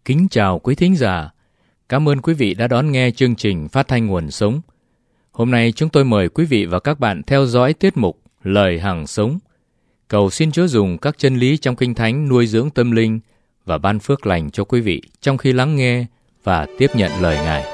Kính chào quý thính giả. Cảm ơn quý vị đã đón nghe chương trình phát thanh Nguồn Sống. Hôm nay chúng tôi mời quý vị và các bạn theo dõi tiết mục Lời Hằng Sống. Cầu xin Chúa dùng các chân lý trong Kinh Thánh nuôi dưỡng tâm linh và ban phước lành cho quý vị trong khi lắng nghe và tiếp nhận lời Ngài.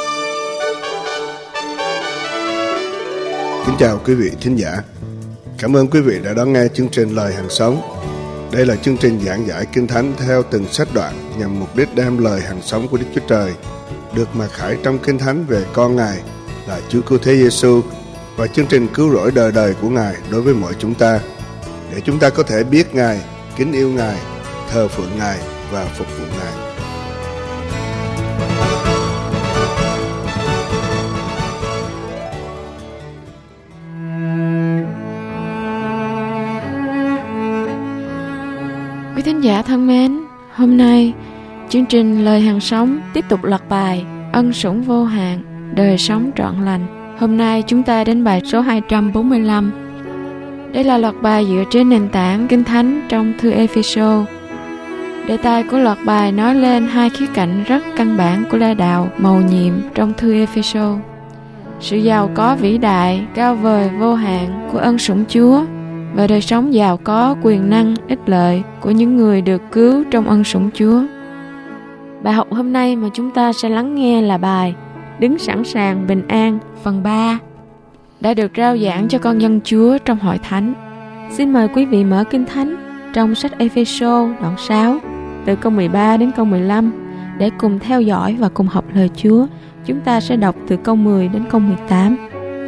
Kính chào quý vị thính giả. Cảm ơn quý vị đã đón nghe chương trình Lời Hằng Sống. Đây là chương trình giảng giải Kinh Thánh theo từng sách đoạn nhằm mục đích đem lời hằng sống của Đức Chúa Trời được mặc khải trong Kinh Thánh về con Ngài là Chúa Cứu Thế Giêsu và chương trình cứu rỗi đời đời của Ngài đối với mọi chúng ta, để chúng ta có thể biết Ngài, kính yêu Ngài, thờ phượng Ngài và phục vụ Ngài. Quý thính giả thân mến, hôm nay chương trình Lời Hằng Sống tiếp tục loạt bài Ân Sủng Vô Hạn, Đời Sống Trọn Lành. Hôm nay chúng ta đến bài số 245. Đây là loạt bài dựa trên nền tảng Kinh Thánh trong thư Ê-phê-sô. Đề tài của loạt bài nói lên hai khía cạnh rất căn bản của lẽ đạo mầu nhiệm trong thư Ê-phê-sô: sự giàu có vĩ đại, cao vời, vô hạn của ân sủng Chúa và đời sống giàu có, quyền năng, ích lợi của những người được cứu trong ân sủng Chúa. Bài học hôm nay mà chúng ta sẽ lắng nghe là bài Đứng sẵn sàng bình an phần 3, đã được rao giảng cho con dân Chúa trong hội thánh. Xin mời quý vị mở Kinh Thánh trong sách Ê-phê-sô đoạn 6 từ câu 13 đến câu 15 để cùng theo dõi và cùng học lời Chúa. Chúng ta sẽ đọc từ câu 10 đến câu 18.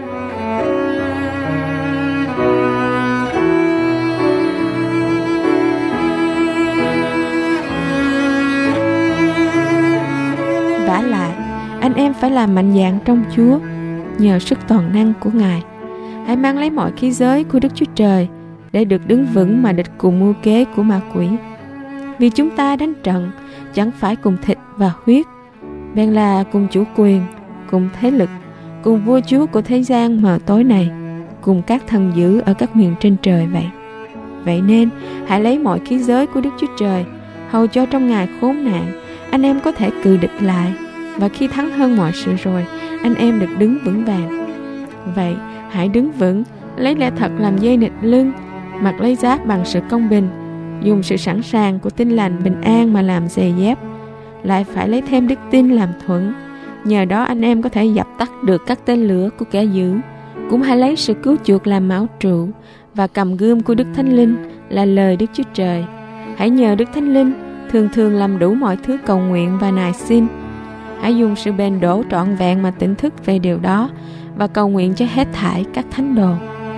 Vả lại, anh em phải làm mạnh dạn trong Chúa, nhờ sức toàn năng của Ngài. Hãy mang lấy mọi khí giới của Đức Chúa Trời để được đứng vững mà địch cùng mưu kế của ma quỷ. Vì chúng ta đánh trận chẳng phải cùng thịt và huyết, bèn là cùng chủ quyền, cùng thế lực, cùng vua chúa của thế gian mờ tối này, cùng các thần dữ ở các miền trên trời vậy. Vậy nên hãy lấy mọi khí giới của Đức Chúa Trời, hầu cho trong ngày khốn nạn anh em có thể cự địch lại, và khi thắng hơn mọi sự rồi, anh em được đứng vững vàng. Vậy hãy đứng vững, lấy lẽ thật làm dây nịt lưng, mặc lấy giáp bằng sự công bình, dùng sự sẵn sàng của tin lành bình an mà làm giày dép. Lại phải lấy thêm đức tin làm thuẫn, nhờ đó anh em có thể dập tắt được các tên lửa của kẻ dữ. Cũng hãy lấy sự cứu chuộc làm mão trụ, và cầm gươm của Đức Thánh Linh là lời Đức Chúa Trời. Hãy nhờ Đức Thánh Linh thường thường làm đủ mọi thứ cầu nguyện và nài xin. Hãy dùng sự bền đổ trọn vẹn mà tỉnh thức về điều đó, và cầu nguyện cho hết thảy các thánh đồ.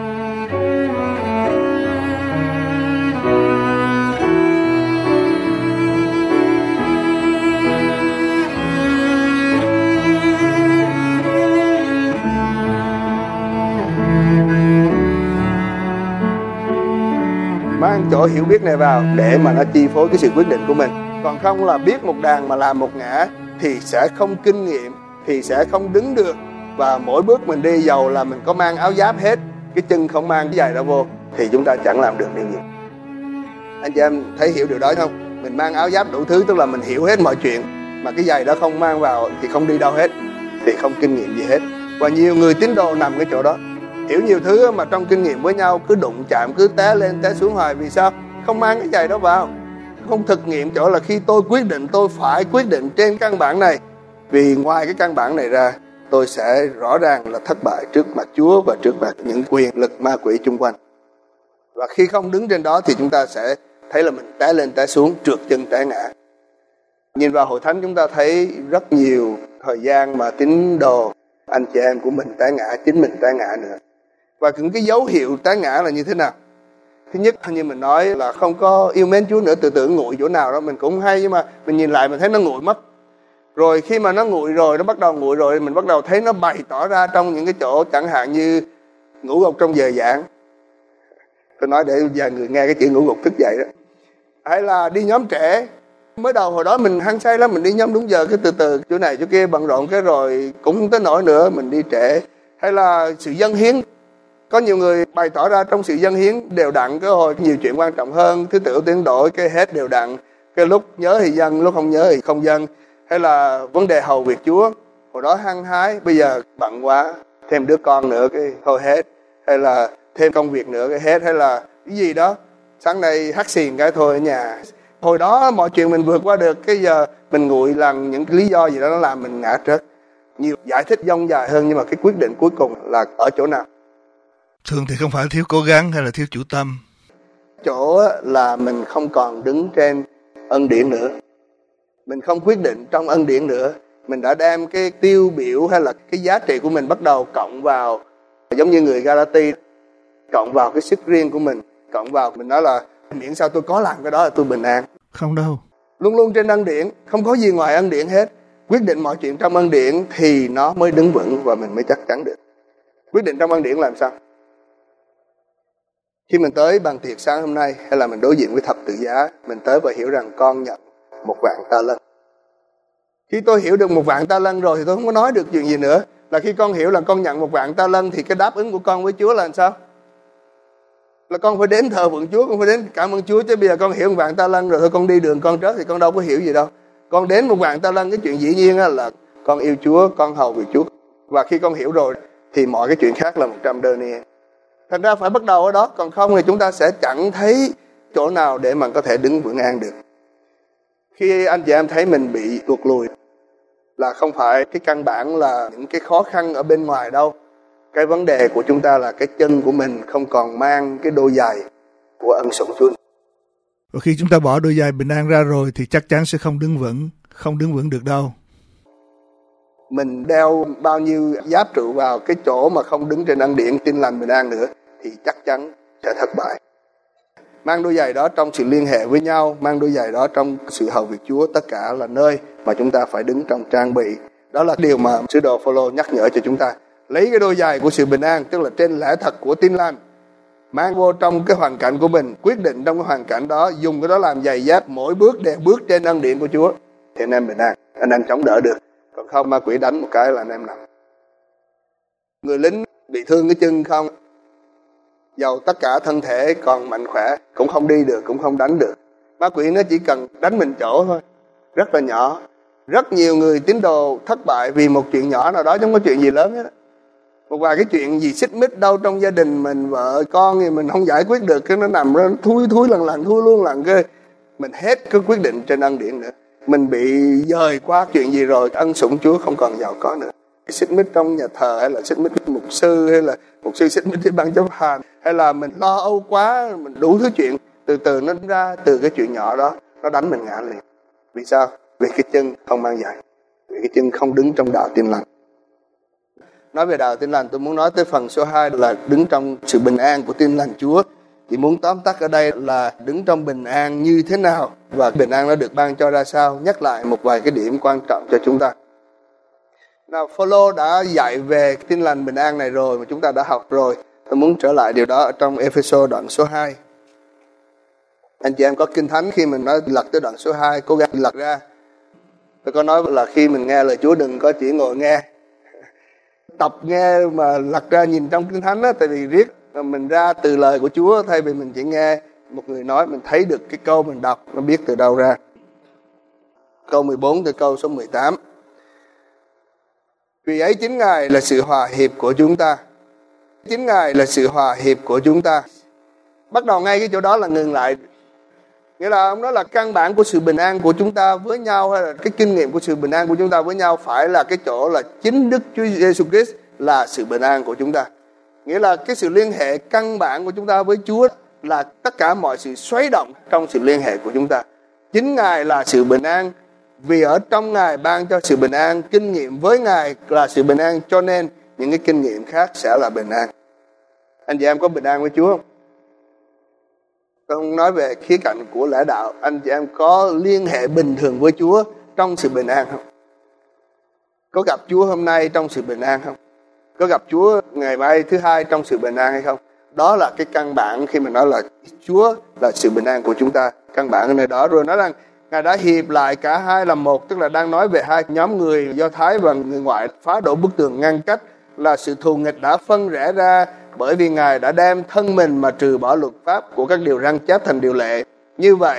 Mang chỗ hiểu biết này vào để mà nó chi phối cái sự quyết định của mình. Còn không là biết một đàn mà làm một ngã thì sẽ không kinh nghiệm, thì sẽ không đứng được. Và mỗi bước mình đi, dầu là mình có mang áo giáp hết, cái chân không mang cái giày đó vô thì chúng ta chẳng làm được điều gì. Anh chị em thấy hiểu điều đó không? Mình mang áo giáp đủ thứ, tức là mình hiểu hết mọi chuyện, mà cái giày đó không mang vào thì không đi đâu hết, thì không kinh nghiệm gì hết. Và nhiều người tín đồ nằm cái chỗ đó, hiểu nhiều thứ mà trong kinh nghiệm với nhau cứ đụng chạm, cứ té lên té xuống hoài. Vì sao? Không mang cái giày đó vào, không thực nghiệm chỗ là khi tôi quyết định, tôi phải quyết định trên căn bản này, vì ngoài cái căn bản này ra tôi sẽ rõ ràng là thất bại trước mặt Chúa và trước mặt những quyền lực ma quỷ chung quanh. Và khi không đứng trên đó thì chúng ta sẽ thấy là mình té lên té xuống, trượt chân té ngã. Nhìn vào hội thánh chúng ta thấy rất nhiều thời gian mà tín đồ, anh chị em của mình té ngã, chính mình té ngã nữa. Và những cái dấu hiệu té ngã là như thế nào? Thứ nhất, như mình nói là không có yêu mến Chúa nữa, tự tưởng nguội chỗ nào đó mình cũng hay, nhưng mà mình nhìn lại mình thấy nó nguội mất. Rồi khi mà nó nguội rồi, nó bắt đầu nguội rồi, mình bắt đầu thấy nó bày tỏ ra trong những cái chỗ chẳng hạn như ngủ gục trong giờ giảng. Tôi nói để vài người nghe cái chữ ngủ gục thức dậy đó. Hay là đi nhóm trẻ. Mới đầu hồi đó mình hăng say lắm, mình đi nhóm đúng giờ, cái từ từ chỗ này chỗ kia bận rộn cái rồi cũng không tới nỗi nữa mình đi trễ. Hay là sự dâng hiến. Có nhiều người bày tỏ ra trong sự dâng hiến đều đặn, cái hồi nhiều chuyện quan trọng hơn, thứ tự ưu tiên đổi, cái hết đều đặn, Cái lúc nhớ thì dâng, lúc không nhớ thì không dâng. Hay là vấn đề hầu việc Chúa, hồi đó hăng hái, bây giờ bận quá, thêm đứa con nữa cái thôi hết. Hay là thêm công việc nữa cái hết. Hay là cái gì đó, sáng nay hắt xiền cái thôi ở nhà. Hồi đó mọi chuyện mình vượt qua được, cái giờ mình nguội lần những cái lý do gì đó nó làm mình ngã trớt. Nhiều giải thích dông dài hơn, nhưng mà cái quyết định cuối cùng là ở chỗ nào? Thường thì không phải thiếu cố gắng hay là thiếu chủ tâm. Chỗ là mình không còn đứng trên ân điển nữa. Mình không quyết định trong ân điển nữa. Mình đã đem cái tiêu biểu hay là cái giá trị của mình bắt đầu cộng vào, giống như người Galati, cộng vào cái sức riêng của mình, cộng vào mình nói là miễn sao tôi có làm cái đó là tôi bình an. Không đâu. Luôn luôn trên ân điển, không có gì ngoài ân điển hết. Quyết định mọi chuyện trong ân điển thì nó mới đứng vững và mình mới chắc chắn được. Quyết định trong ân điển làm sao? Khi mình tới bàn tiệc sáng hôm nay, hay là mình đối diện với thập tự giá, mình tới và hiểu rằng con nhận 1,000,000 ta lân. Khi tôi hiểu được 1,000,000 ta lân rồi thì tôi không có nói được chuyện gì nữa. Là khi con hiểu là con nhận 1,000,000 ta lân thì cái đáp ứng của con với Chúa là làm sao? Là con phải đến thờ phượng Chúa, con phải đến cảm ơn Chúa. Chứ bây giờ con hiểu 1,000,000 ta lân rồi thôi con đi đường con rớt thì con đâu có hiểu gì đâu. Con đến 1,000,000 ta lân, cái chuyện dĩ nhiên là con yêu Chúa, con hầu việc Chúa. Và khi con hiểu rồi thì mọi cái chuyện khác là 100 đơ niên. Thành ra phải bắt đầu ở đó, còn không thì chúng ta sẽ chẳng thấy chỗ nào để mà có thể đứng vững an được. Khi anh chị em thấy mình bị tuột lùi là không phải cái căn bản là những cái khó khăn ở bên ngoài đâu. Cái vấn đề của chúng ta là cái chân của mình không còn mang cái đôi giày của ân sủng Chúa. Và khi chúng ta bỏ đôi giày bình an ra rồi thì chắc chắn sẽ không đứng vững được đâu. Mình đeo bao nhiêu giáp trụ vào cái chỗ mà không đứng trên ân điển tin lành bình an nữa thì chắc chắn sẽ thất bại. Mang đôi giày đó trong sự liên hệ với nhau, mang đôi giày đó trong sự hầu việc Chúa, tất cả là nơi mà chúng ta phải đứng trong trang bị. Đó là điều mà sứ đồ Phôlô nhắc nhở cho chúng ta. Lấy cái đôi giày của sự bình an, tức là trên lẽ thật của tin lành, mang vô trong cái hoàn cảnh của mình, quyết định trong cái hoàn cảnh đó, dùng cái đó làm giày dép, mỗi bước đều bước trên ân điển của Chúa thì anh em bình an, anh em chống đỡ được. Còn không ma quỷ đánh một cái là anh em nằm. Người lính bị thương cái chân không, dầu tất cả thân thể còn mạnh khỏe cũng không đi được, cũng không đánh được. Ma quỷ nó chỉ cần đánh mình chỗ thôi, rất là nhỏ. Rất nhiều người tín đồ thất bại vì một chuyện nhỏ nào đó, chứ không có chuyện gì lớn hết. Một vài cái chuyện gì xích mích đâu trong gia đình mình, vợ con thì mình không giải quyết được, cái nó nằm đó thui lần thui luôn lần cái mình hết cái quyết định trên ân điển nữa. Mình bị dời qua chuyện gì rồi, ân sủng Chúa không còn giàu có nữa. Xích mích trong nhà thờ, hay là xích mích với mục sư, hay là mục sư xích mích với ban chấp hành, hay là mình lo âu quá, mình đủ thứ chuyện, từ từ nó ra từ cái chuyện nhỏ đó, nó đánh mình ngã liền. Vì sao? Vì cái chân không mang giày, vì cái chân không đứng trong đạo tin lành. Nói về đạo tin lành, tôi muốn nói tới phần số 2 là đứng trong sự bình an của tin lành Chúa. Chỉ muốn tóm tắt ở đây là đứng trong bình an như thế nào và bình an nó được ban cho ra sao. Nhắc lại một vài cái điểm quan trọng cho chúng ta. Nào, Phôlô đã dạy về tin lành bình an này rồi mà chúng ta đã học rồi. Tôi muốn trở lại điều đó ở trong Ê-phê-sô đoạn số 2. Anh chị em có Kinh Thánh, khi mình nói lật tới đoạn số 2, cố gắng lật ra. Tôi có nói là khi mình nghe lời Chúa đừng có chỉ ngồi nghe. Tập nghe mà lật ra nhìn trong Kinh Thánh đó, tại vì riết mình ra từ lời của Chúa thay vì mình chỉ nghe một người nói, mình thấy được cái câu mình đọc nó biết từ đâu ra. Câu 14 từ câu số 18. Vì ấy chính Ngài là sự hòa hiệp của chúng ta. Chính Ngài là sự hòa hiệp của chúng ta. Bắt đầu ngay cái chỗ đó là ngừng lại. Nghĩa là ông nói là căn bản của sự bình an của chúng ta với nhau, hay là cái kinh nghiệm của sự bình an của chúng ta với nhau phải là cái chỗ là chính Đức Chúa Giêsu Christ là sự bình an của chúng ta. Nghĩa là cái sự liên hệ căn bản của chúng ta với Chúa là tất cả mọi sự xoáy động trong sự liên hệ của chúng ta. Chính Ngài là sự bình an, vì ở trong Ngài ban cho sự bình an, kinh nghiệm với Ngài là sự bình an, cho nên những cái kinh nghiệm khác sẽ là bình an. Anh chị em có bình an với Chúa không? Tôi không nói về khía cạnh của lẽ đạo. Anh chị em có liên hệ bình thường với Chúa trong sự bình an không? Có gặp Chúa hôm nay trong sự bình an không? Có gặp Chúa ngày mai thứ hai trong sự bình an hay không? Đó là cái căn bản khi mình nói là Chúa là sự bình an của chúng ta. Căn bản ở nơi đó. Rồi nói rằng Ngài đã hiệp lại cả hai làm một, tức là đang nói về hai nhóm người Do Thái và người ngoại, phá đổ bức tường ngăn cách, là sự thù nghịch đã phân rẽ ra, bởi vì Ngài đã đem thân mình mà trừ bỏ luật pháp của các điều răn chép thành điều lệ. Như vậy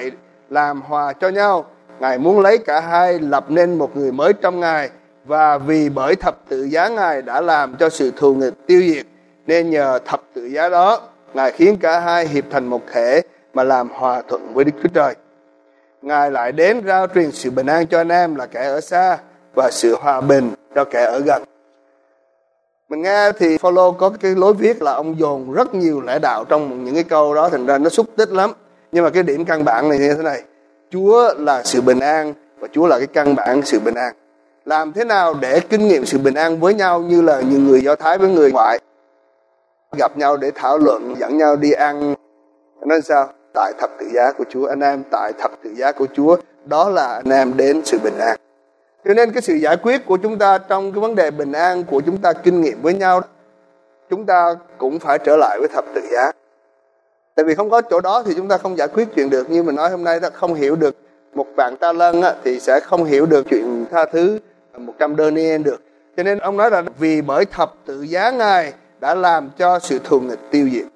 làm hòa cho nhau. Ngài muốn lấy cả hai lập nên một người mới trong Ngài, và vì bởi thập tự giá Ngài đã làm cho sự thù nghịch tiêu diệt, nên nhờ thập tự giá đó Ngài khiến cả hai hiệp thành một thể mà làm hòa thuận với Đức Chúa Trời. Ngài lại đến rao truyền sự bình an cho anh em là kẻ ở xa, và sự hòa bình cho kẻ ở gần. Mình nghe thì Phaolô có cái lối viết là ông dồn rất nhiều lẽ đạo trong những cái câu đó, thành ra nó xúc tích lắm. Nhưng mà cái điểm căn bản này như thế này: Chúa là sự bình an, và Chúa là cái căn bản sự bình an. Làm thế nào để kinh nghiệm sự bình an với nhau như là những người Do Thái với người ngoại? Gặp nhau để thảo luận, dẫn nhau đi ăn. Nói sao? Tại thập tự giá của Chúa, anh em tại thập tự giá của Chúa, đó là anh em đến sự bình an. Cho nên cái sự giải quyết của chúng ta trong cái vấn đề bình an của chúng ta kinh nghiệm với nhau, chúng ta cũng phải trở lại với thập tự giá. Tại vì không có chỗ đó thì chúng ta không giải quyết chuyện được. Như mình nói hôm nay, ta không hiểu được một vạn ta lân thì sẽ không hiểu được chuyện tha thứ 100 denier được. Cho nên ông nói là vì bởi thập tự giá Ngài đã làm cho sự thù nghịch tiêu diệt.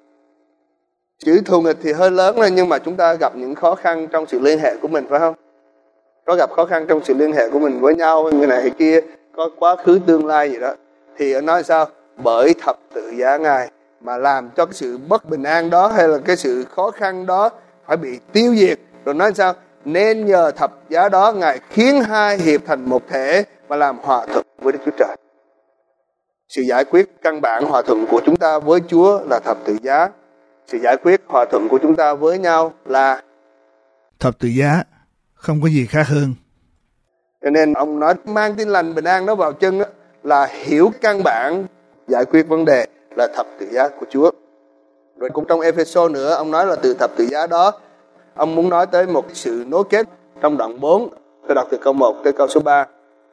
Chữ thù nghịch thì hơi lớn lên, nhưng mà chúng ta gặp những khó khăn trong sự liên hệ của mình, phải không? Có gặp khó khăn trong sự liên hệ của mình với nhau, người này người kia, có quá khứ tương lai gì đó. Thì ông nói sao? Bởi thập tự giá Ngài mà làm cho cái sự bất bình an đó, hay là cái sự khó khăn đó phải bị tiêu diệt. Rồi nói sao? Nên nhờ thập giá đó Ngài khiến hai hiệp thành một thể và làm hòa thuận với Đức Chúa Trời. Sự giải quyết căn bản hòa thuận của chúng ta với Chúa là thập tự giá. Sự giải quyết hòa thuận của chúng ta với nhau là thập tự giá, không có gì khác hơn. Cho nên ông nói mang tin lành bình an đó vào chân đó, là hiểu căn bản giải quyết vấn đề là thập tự giá của Chúa. Rồi cũng trong Ê-phê-sô nữa, ông nói là từ thập tự giá đó, ông muốn nói tới một sự nối kết trong đoạn 4. Tôi đọc từ câu 1 tới câu số 3.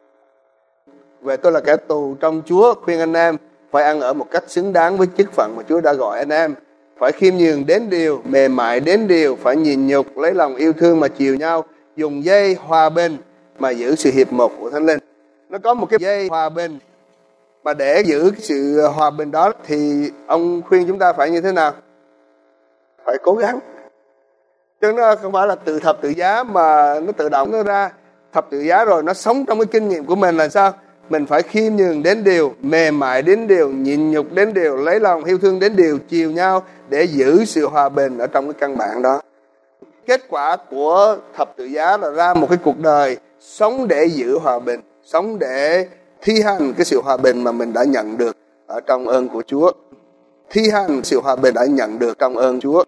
Về tôi là kẻ tù trong Chúa, khuyên anh em phải ăn ở một cách xứng đáng với chức phận mà Chúa đã gọi anh em. Phải khiêm nhường đến điều, mềm mại đến điều, phải nhịn nhục, lấy lòng yêu thương mà chiều nhau, dùng dây hòa bình mà giữ sự hiệp một của Thánh Linh. Nó có một cái dây hòa bình, mà để giữ cái sự hòa bình đó thì ông khuyên chúng ta phải như thế nào? Phải cố gắng. Chứ nó không phải là từ thập tự giá mà nó tự động nó ra. Thập tự giá rồi nó sống trong cái kinh nghiệm của mình là sao? Mình phải khiêm nhường đến điều, mềm mại đến điều, nhịn nhục đến điều, lấy lòng yêu thương đến điều, chiều nhau để giữ sự hòa bình ở trong cái căn bản đó. Kết quả của thập tự giá là ra một cái cuộc đời sống để giữ hòa bình, sống để thi hành cái sự hòa bình mà mình đã nhận được ở trong ơn của Chúa. Thi hành sự hòa bình đã nhận được trong ơn Chúa.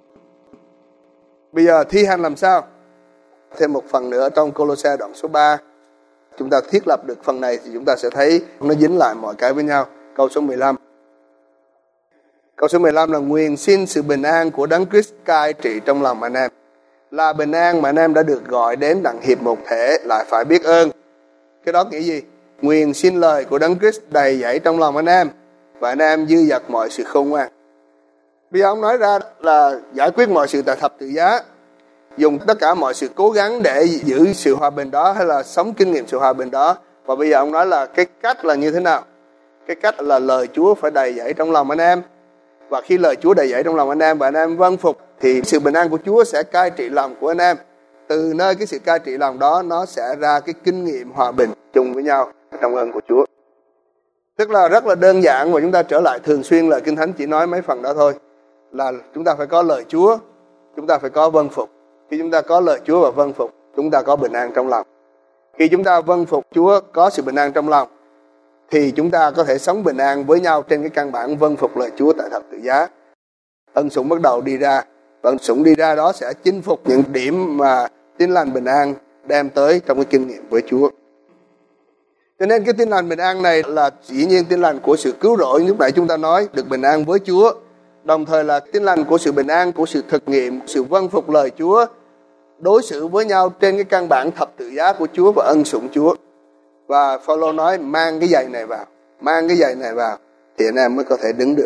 Bây giờ thi hành làm sao? Thêm một phần nữa trong Cô-lô-se đoạn số 3. Chúng ta thiết lập được phần này thì chúng ta sẽ thấy nó dính lại mọi cái với nhau. Câu số 15. Câu số 15 là nguyện xin sự bình an của Đấng Christ cai trị trong lòng anh em. Là bình an mà anh em đã được gọi đến đặng hiệp một thể, lại phải biết ơn. Cái đó nghĩa gì? Nguyện xin lời của Đấng Christ đầy dẫy trong lòng anh em, và anh em dư dật mọi sự khôn ngoan. Bây giờ ông nói ra là giải quyết mọi sự tại thập tự giá, dùng tất cả mọi sự cố gắng để giữ sự hòa bình đó, hay là sống kinh nghiệm sự hòa bình đó. Và bây giờ ông nói là cái cách là như thế nào? Cái cách là lời Chúa phải đầy dẫy trong lòng anh em. Và khi lời Chúa đầy dẫy trong lòng anh em và anh em vâng phục, thì sự bình an của Chúa sẽ cai trị lòng của anh em. Từ nơi cái sự cai trị lòng đó, nó sẽ ra cái kinh nghiệm hòa bình chung với nhau trong ơn của Chúa. Tức là rất là đơn giản, và chúng ta trở lại thường xuyên lời Kinh Thánh chỉ nói mấy phần đó thôi. Là chúng ta phải có lời Chúa, chúng ta phải có vâng phục. Khi chúng ta có lời Chúa và vâng phục, chúng ta có bình an trong lòng. Khi chúng ta vâng phục Chúa, có sự bình an trong lòng, thì chúng ta có thể sống bình an với nhau trên cái căn bản vâng phục lời Chúa tại thập tự giá. Ân sủng bắt đầu đi ra, và ân sủng đi ra đó sẽ chinh phục những điểm mà tin lành bình an đem tới trong cái kinh nghiệm với Chúa. Cho nên cái tin lành bình an này là dĩ nhiên tin lành của sự cứu rỗi, lúc nãy chúng ta nói được bình an với Chúa, đồng thời là tin lành của sự bình an, của sự thực nghiệm, sự vâng phục lời Chúa, đối xử với nhau trên cái căn bản thập tự giá của Chúa và ân sủng Chúa. Và Phaolô nói mang cái giày này vào, mang cái giày này vào thì anh em mới có thể đứng được.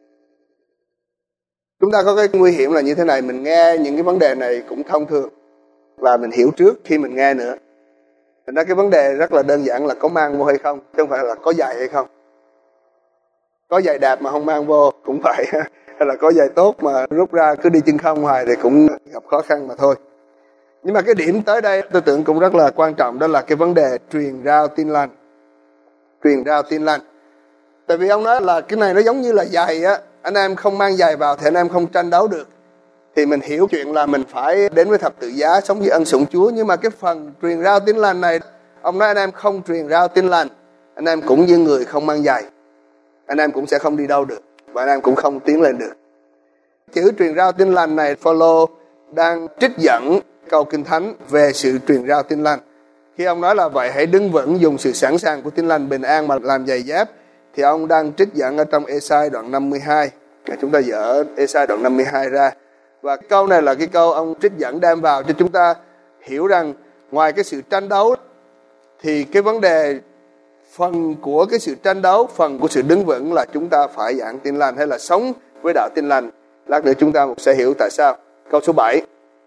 Chúng ta có cái nguy hiểm là như thế này, mình nghe những cái vấn đề này cũng thông thường và mình hiểu trước khi mình nghe nữa. Thành ra cái vấn đề rất là đơn giản là có mang vô hay không, chứ không phải là có giày hay không. Có giày đạp mà không mang vô cũng vậy, hay là có giày tốt mà rút ra cứ đi chân không hoài thì cũng gặp khó khăn mà thôi. Nhưng mà cái điểm tới đây tôi tưởng cũng rất là quan trọng, đó là cái vấn đề truyền rao tin lành. Truyền rao tin lành. Tại vì ông nói là cái này nó giống như là giày á, anh em không mang giày vào thì anh em không tranh đấu được. Thì mình hiểu chuyện là mình phải đến với thập tự giá, sống với ân sủng Chúa. Nhưng mà cái phần truyền rao tin lành này, ông nói anh em không truyền rao tin lành, anh em cũng như người không mang giày, anh em cũng sẽ không đi đâu được, và anh em cũng không tiến lên được. Chữ truyền rao tin lành này, Phaolô đang trích dẫn câu Kinh Thánh về sự truyền rao tin lành. Khi ông nói là vậy hãy đứng vững, dùng sự sẵn sàng của tin lành bình an mà làm giày dép, thì ông đang trích dẫn ở trong Ê-sai đoạn 52. Chúng ta dở Ê-sai đoạn 52 ra. Và câu này là cái câu ông trích dẫn đem vào cho chúng ta hiểu rằng ngoài cái sự tranh đấu thì cái vấn đề phần của cái sự tranh đấu, phần của sự đứng vững là chúng ta phải giảng tin lành hay là sống với đạo tin lành. Lát nữa chúng ta sẽ hiểu tại sao. Câu số 7.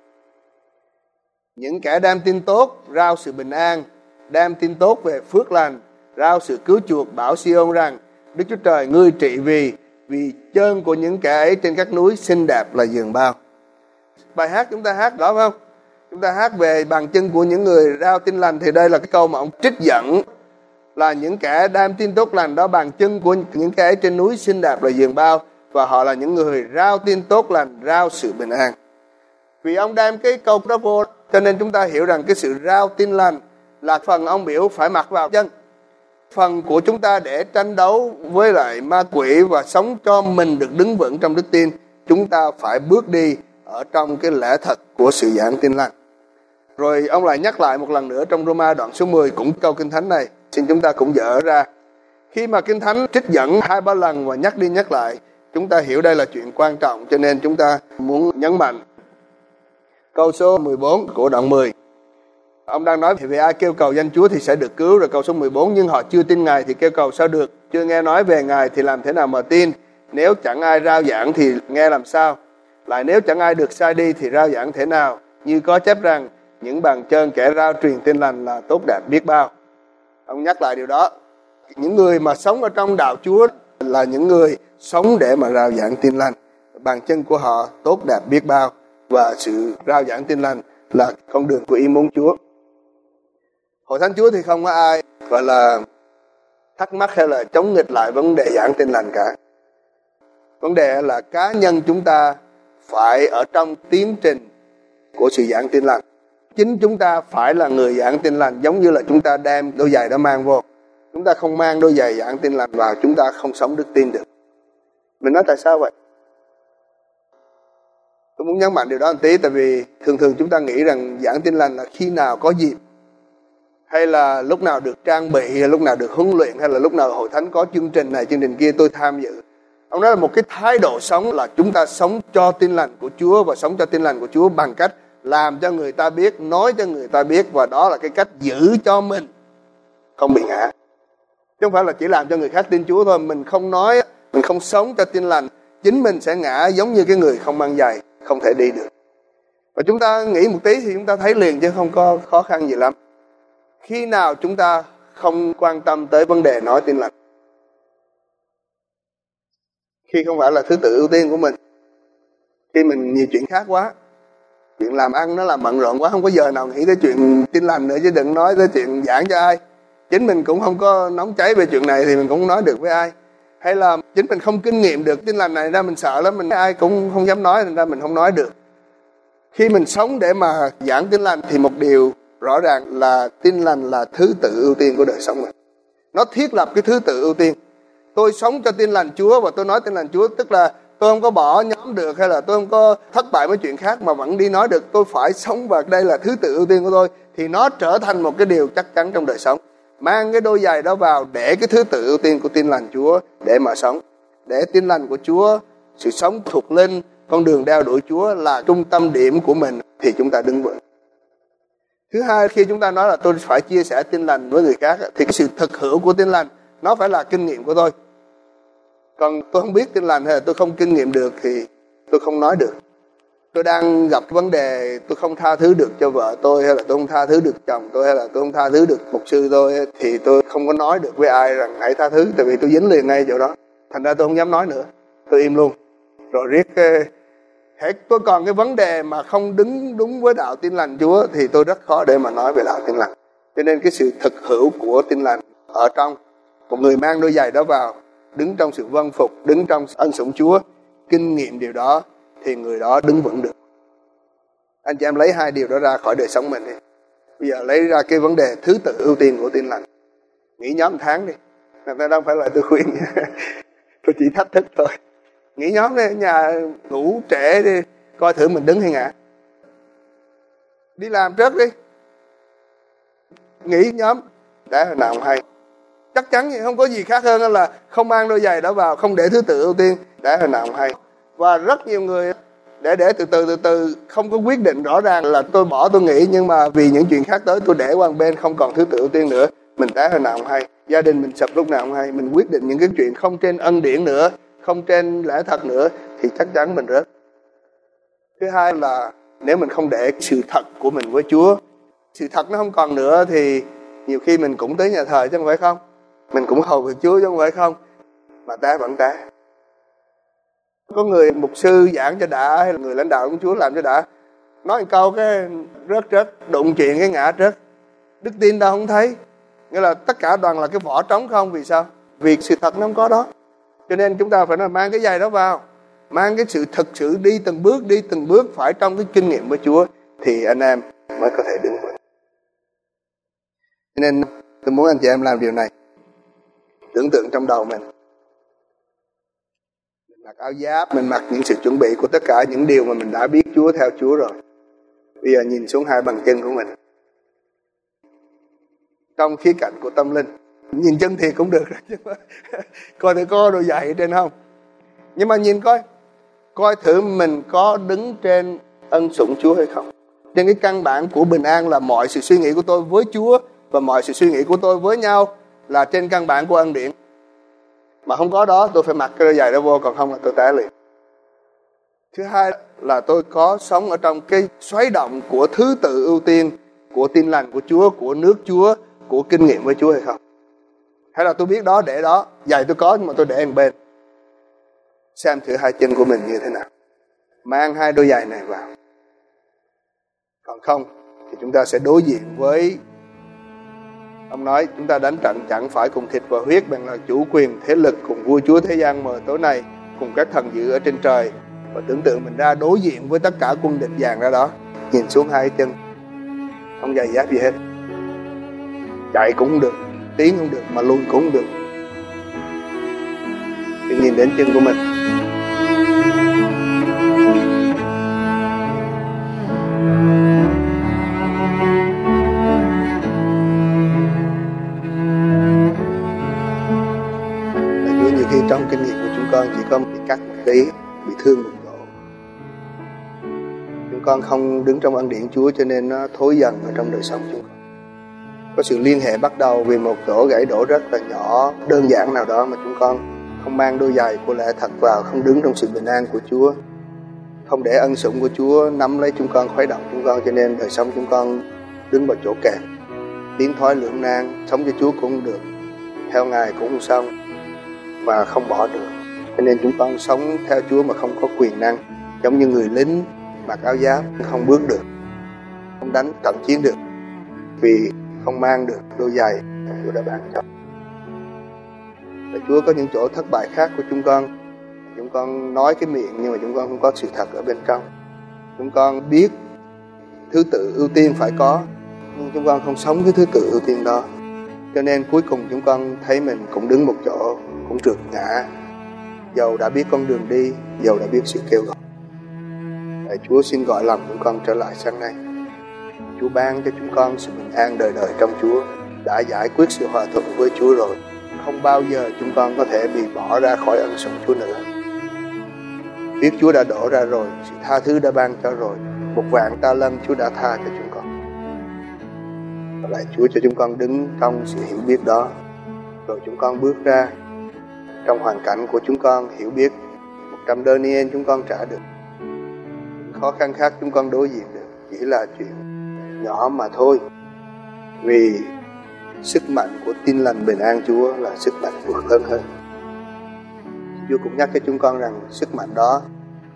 Những kẻ đem tin tốt, rao sự bình an, đem tin tốt về phước lành, rao sự cứu chuộc, bảo Si-ôn rằng Đức Chúa Trời ngươi trị vì chân của những kẻ ấy trên các núi xinh đẹp là giường bao. Bài hát chúng ta hát đó phải không? Chúng ta hát về bàn chân của những người rao tin lành, thì đây là cái câu mà ông trích dẫn là những kẻ đem tin tốt lành đó, bàn chân của những kẻ ấy trên núi xinh đẹp là giường bao, và họ là những người rao tin tốt lành, rao sự bình an. Vì ông đem cái câu đó vô, cho nên chúng ta hiểu rằng cái sự rao tin lành là phần ông biểu phải mặc vào chân. Phần của chúng ta để tranh đấu với lại ma quỷ và sống cho mình được đứng vững trong đức tin, chúng ta phải bước đi ở trong cái lẽ thật của sự giảng tin lành. Rồi ông lại nhắc lại một lần nữa trong Roma đoạn số 10 cũng câu Kinh Thánh này. Xin chúng ta cũng dở ra. Khi mà Kinh Thánh trích dẫn 2-3 lần và nhắc đi nhắc lại, chúng ta hiểu đây là chuyện quan trọng, cho nên chúng ta muốn nhấn mạnh. Câu số 14 của đoạn 10. Ông đang nói vì ai kêu cầu danh Chúa thì sẽ được cứu. Rồi câu số 14, nhưng họ chưa tin Ngài thì kêu cầu sao được? Chưa nghe nói về Ngài thì làm thế nào mà tin? Nếu chẳng ai rao giảng thì nghe làm sao? Lại nếu chẳng ai được sai đi thì rao giảng thế nào? Như có chép rằng những bàn chân kẻ rao truyền tin lành là tốt đẹp biết bao. Ông nhắc lại điều đó. Những người mà sống ở trong đạo Chúa là những người sống để mà rao giảng tin lành. Bàn chân của họ tốt đẹp biết bao, và sự rao giảng tin lành là con đường của ý muốn Chúa. Hội thánh Chúa thì không có ai gọi là thắc mắc hay là chống nghịch lại vấn đề giảng tin lành cả. Vấn đề là cá nhân chúng ta phải ở trong tiến trình của sự giảng tin lành. Chính chúng ta phải là người giảng tin lành, giống như là chúng ta đem đôi giày đó mang vô. Chúng ta không mang đôi giày giảng tin lành vào, chúng ta không sống đức tin được. Mình nói tại sao vậy? Tôi muốn nhấn mạnh điều đó một tí, tại vì thường chúng ta nghĩ rằng giảng tin lành là khi nào có dịp, hay là lúc nào được trang bị, hay lúc nào được huấn luyện, hay là lúc nào hội thánh có chương trình này, chương trình kia tôi tham dự. Ông nói là một cái thái độ sống là chúng ta sống cho tin lành của Chúa, và sống cho tin lành của Chúa bằng cách làm cho người ta biết, nói cho người ta biết, và đó là cái cách giữ cho mình không bị ngã. Chứ không phải là chỉ làm cho người khác tin Chúa thôi, mình không nói, mình không sống cho tin lành, chính mình sẽ ngã giống như cái người không mang giày, không thể đi được. Và chúng ta nghĩ một tí thì chúng ta thấy liền chứ không có khó khăn gì lắm. Khi nào chúng ta không quan tâm tới vấn đề nói tin lành? Khi không phải là thứ tự ưu tiên của mình. Khi mình nhiều chuyện khác quá, chuyện làm ăn nó làm bận rộn quá, không có giờ nào nghĩ tới chuyện tin lành nữa, chứ đừng nói tới chuyện giảng cho ai. Chính mình cũng không có nóng cháy về chuyện này thì mình cũng không nói được với ai. Hay là chính mình không kinh nghiệm được tin lành này ra, mình sợ lắm, mình ai cũng không dám nói, nên ra mình không nói được. Khi mình sống để mà giảng tin lành thì một điều rõ ràng là tin lành là thứ tự ưu tiên của đời sống mình. Nó thiết lập cái thứ tự ưu tiên. Tôi sống cho tin lành Chúa và tôi nói tin lành Chúa, tức là tôi không có bỏ nhóm được, hay là tôi không có thất bại với chuyện khác mà vẫn đi nói được. Tôi phải sống và đây là thứ tự ưu tiên của tôi. Thì nó trở thành một cái điều chắc chắn trong đời sống. Mang cái đôi giày đó vào để cái thứ tự ưu tiên của tin lành Chúa để mà sống. Để tin lành của Chúa, sự sống thuộc linh, con đường đeo đuổi Chúa là trung tâm điểm của mình thì chúng ta đứng vững. Thứ hai, khi chúng ta nói là tôi phải chia sẻ tin lành với người khác thì cái sự thực hữu của tin lành nó phải là kinh nghiệm của tôi. Còn tôi không biết tin lành hay là tôi không kinh nghiệm được thì tôi không nói được. Tôi đang gặp vấn đề tôi không tha thứ được cho vợ tôi, hay là tôi không tha thứ được chồng tôi, hay là tôi không tha thứ được mục sư tôi, thì tôi không có nói được với ai rằng hãy tha thứ, tại vì tôi dính liền ngay chỗ đó. Thành ra tôi không dám nói nữa, tôi im luôn. Rồi riết Hễ tôi còn cái vấn đề mà không đứng đúng với đạo Tin Lành Chúa thì tôi rất khó để mà nói về đạo Tin Lành. Cho nên cái sự thực hữu của Tin Lành ở trong một người mang đôi giày đó vào, đứng trong sự vâng phục, đứng trong ân sủng Chúa, kinh nghiệm điều đó thì người đó đứng vững được. Anh chị em lấy hai điều đó ra khỏi đời sống mình đi. Bây giờ lấy ra cái vấn đề thứ tự ưu tiên của Tin Lành. Nghỉ nhóm 1 tháng đi. Nó không phải là tôi khuyên nha. Tôi chỉ thách thức thôi. Nghỉ nhóm đi, nhà ngủ trễ đi, coi thử mình đứng hay ngã. Đi làm trước đi. Nghỉ nhóm để hồi nào không hay. Chắc chắn không có gì khác hơn là không mang đôi giày đó vào, không để thứ tự ưu tiên, để hồi nào không hay. Và rất nhiều người để từ từ không có quyết định rõ ràng là tôi bỏ tôi nghỉ, nhưng mà vì những chuyện khác tới tôi để qua một bên, không còn thứ tự ưu tiên nữa, mình té hồi nào không hay, gia đình mình sập lúc nào không hay, mình quyết định những cái chuyện không trên ân điển nữa, không trên lẽ thật nữa thì chắc chắn mình rớt. Thứ hai là nếu mình không để sự thật của mình với Chúa, sự thật nó không còn nữa thì nhiều khi mình cũng tới nhà thờ chứ không phải không, mình cũng hầu việc Chúa chứ không phải không, mà té vẫn té. Có người mục sư giảng cho đã, hay là người lãnh đạo của Chúa làm cho đã, nói một câu cái rớt, đụng chuyện cái ngã rớt. Đức tin đâu không thấy. Nghĩa là tất cả toàn là cái vỏ trống không. Vì sao? Vì sự thật nó không có đó. Cho nên chúng ta phải nói mang cái giày đó vào, mang cái sự thực sự đi từng bước phải trong cái kinh nghiệm với Chúa thì anh em mới có thể đứng vững. Cho nên tôi muốn anh chị em làm điều này. Tưởng tượng trong đầu mình mặc áo giáp, mình mặc những sự chuẩn bị của tất cả những điều mà mình đã biết Chúa, theo Chúa rồi. Bây giờ nhìn xuống hai bàn chân của mình. Trong khía cạnh của tâm linh, nhìn chân thì cũng được rồi, nhưng mà coi thử có đôi giày ở trên không. Nhưng mà nhìn coi thử mình có đứng trên ân sủng Chúa hay không. Trên cái căn bản của bình an là mọi sự suy nghĩ của tôi với Chúa và mọi sự suy nghĩ của tôi với nhau là trên căn bản của ân điển. Mà không có đó tôi phải mặc cái đôi giày đó vô, còn không là tôi té liền. Thứ hai là tôi có sống ở trong cái xoáy động của thứ tự ưu tiên của Tin Lành của Chúa, của nước Chúa, của kinh nghiệm với Chúa hay không. Hay là tôi biết đó để đó, giày tôi có nhưng mà tôi để một bên. Xem thử hai chân của mình như thế nào, mang hai đôi giày này vào. Còn không thì chúng ta sẽ đối diện với, ông nói chúng ta đánh trận chẳng phải cùng thịt và huyết, bằng là chủ quyền thế lực cùng vua chúa thế gian mờ tối nay, cùng các thần dữ ở trên trời. Và tưởng tượng mình ra đối diện với tất cả quân địch dàn ra đó, nhìn xuống hai chân không giày giáp gì hết, chạy cũng không được, tiến không được, mà lui cũng không được. Thì nhìn đến chân của mình. Nhiều khi trong kinh nghiệm của chúng con chỉ có bị cắt một tí, bị thương một chỗ. Chúng con không đứng trong ân điển Chúa cho nên nó thối dần ở trong đời sống chúng con. Có sự liên hệ bắt đầu vì một chỗ gãy đổ rất là nhỏ, đơn giản nào đó mà chúng con không mang đôi giày của lẽ thật vào, không đứng trong sự bình an của Chúa, không để ân sủng của Chúa nắm lấy chúng con, khuấy động chúng con, cho nên đời sống chúng con đứng vào chỗ kẹt, tiến thoái lưỡng nan, sống cho Chúa cũng không được, theo Ngài cũng không xong, và không bỏ được. Cho nên chúng con sống theo Chúa mà không có quyền năng, giống như người lính mặc áo giáp không bước được, không đánh trận chiến được, vì không mang được đôi giày mà Chúa đã ban cho. Và Chúa có những chỗ thất bại khác của chúng con nói cái miệng nhưng mà chúng con không có sự thật ở bên trong. Chúng con biết thứ tự ưu tiên phải có, nhưng chúng con không sống cái thứ tự ưu tiên đó. Cho nên cuối cùng chúng con thấy mình cũng đứng một chỗ, cũng trượt ngã, dầu đã biết con đường đi, dầu đã biết sự kêu gọi. Và Chúa xin gọi lòng chúng con trở lại sáng nay. Chúa ban cho chúng con sự bình an đời đời trong Chúa, đã giải quyết sự hòa thuận với Chúa rồi. Không bao giờ chúng con có thể bị bỏ ra khỏi ân sủng Chúa nữa. Biết Chúa đã đổ ra rồi, sự tha thứ đã ban cho rồi, 1,000,000 ta lân Chúa đã tha cho chúng con. Và lại Chúa cho chúng con đứng trong sự hiểu biết đó, rồi chúng con bước ra trong hoàn cảnh của chúng con, hiểu biết 100 đơ ni chúng con trả được. Khó khăn khác chúng con đối diện được, chỉ là chuyện nhỏ mà thôi. Vì sức mạnh của Tin Lành bình an Chúa là sức mạnh vượt lớn hơn. Chúa cũng nhắc cho chúng con rằng sức mạnh đó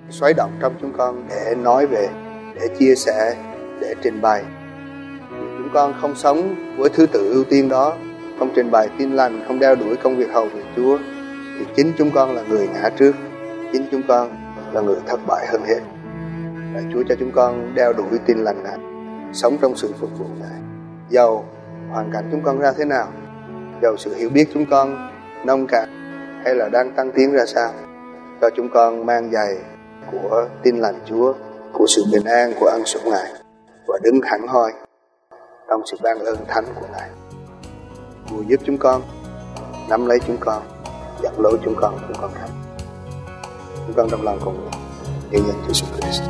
xoáy động trong chúng con để nói về, để chia sẻ, để trình bày. Chúng con không sống với thứ tự ưu tiên đó, không trình bày tin lành, không đeo đuổi công việc hầu việc Chúa, thì chính chúng con là người ngã trước, chính chúng con là người thất bại hơn hết. Lạy Chúa cho chúng con đeo đuổi tin lành này, sống trong sự phục vụ này. Dầu hoàn cảnh chúng con ra thế nào, dầu sự hiểu biết chúng con nông cạn hay là đang tăng tiến ra sao, cho chúng con mang giày của tin lành Chúa, của sự bình an, của ân sủng Ngài, và đứng hẳn hoi trong sự ban ơn thánh của Ngài. Chúa giúp chúng con, nắm lấy chúng con, dẫn lối chúng con khắp. Chúng con trong lòng cùng nhân danh Chúa Christ.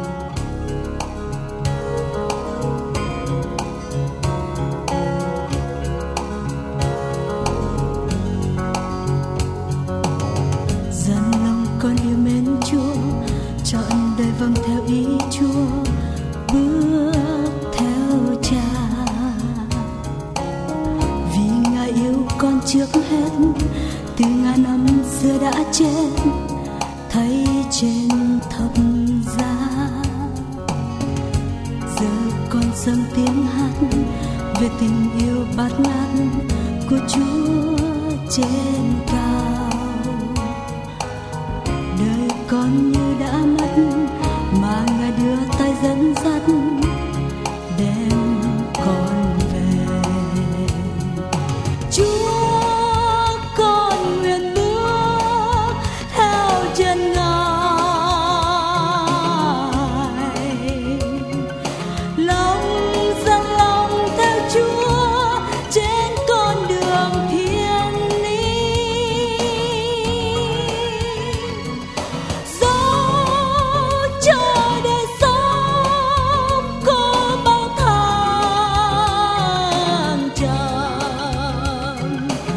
Dần lòng con yêu mến Chúa, trọn đời vâng theo ý Chúa, bước theo Cha. Vì Ngài yêu con trước hết, từ ngàn năm xưa đã chết, thấy trên thập giá. Giờ con dâng tiếng hát về tình yêu bát ngát của Chúa trên cao. Đời con như đã mất mà Ngài đưa tay dẫn dắt, đem con về. Chúa, con nguyện bước theo chân Ngài, lòng dâng lòng theo Chúa trên con đường thiên lý. Dẫu trời đời sống có bao thăng trầm,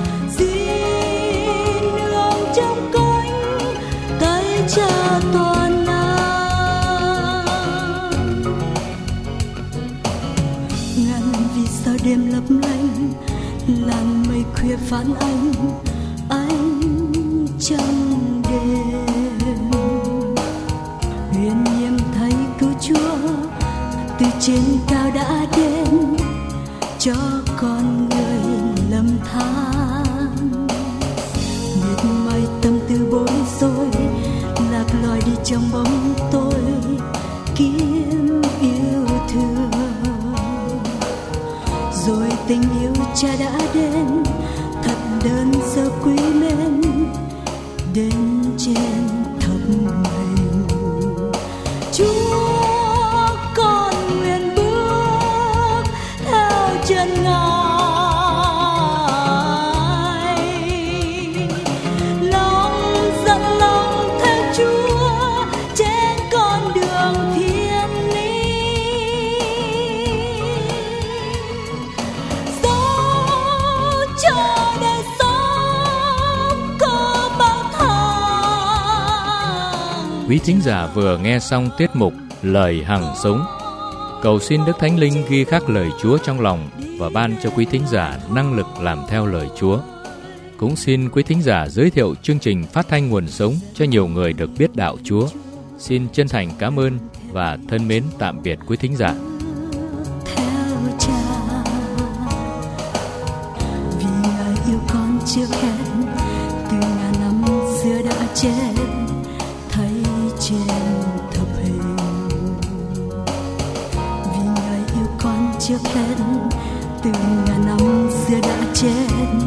xin nương trong cánh tay Cha toàn năng. Ngàn vì sao đêm lấp lánh, làn mây khuya phán ánh trong đêm. Huyền nhiệm thấy cứu Chúa từ trên cao đã đến, cho con người lầm than. Miệt mài tâm tư bối rối, lạc loài đi trong bóng tối, kiếm yêu thương. Rồi tình yêu Cha đã đến, thật đơn sơ quý mến, đến trên thập hình. Chúa, con nguyện bước theo chân Ngài, lòng dâng lòng theo Chúa trên con đường thiên lý. Dẫu trời đời sống có bao thăng. Quý thính giả vừa nghe xong tiết mục Lời Hằng Sống. Cầu xin Đức Thánh Linh ghi khắc lời Chúa trong lòng và ban cho quý thính giả năng lực làm theo lời Chúa. Cũng xin quý thính giả giới thiệu chương trình phát thanh Nguồn Sống cho nhiều người được biết đạo Chúa. Xin chân thành cảm ơn và thân mến tạm biệt quý thính giả. Theo Cha, vì Ngài yêu con trước hết, từ ngàn năm xưa đã chết, thấy trên thập hình. Vì Ngài yêu con trước hết, từ ngàn năm xưa đã chết,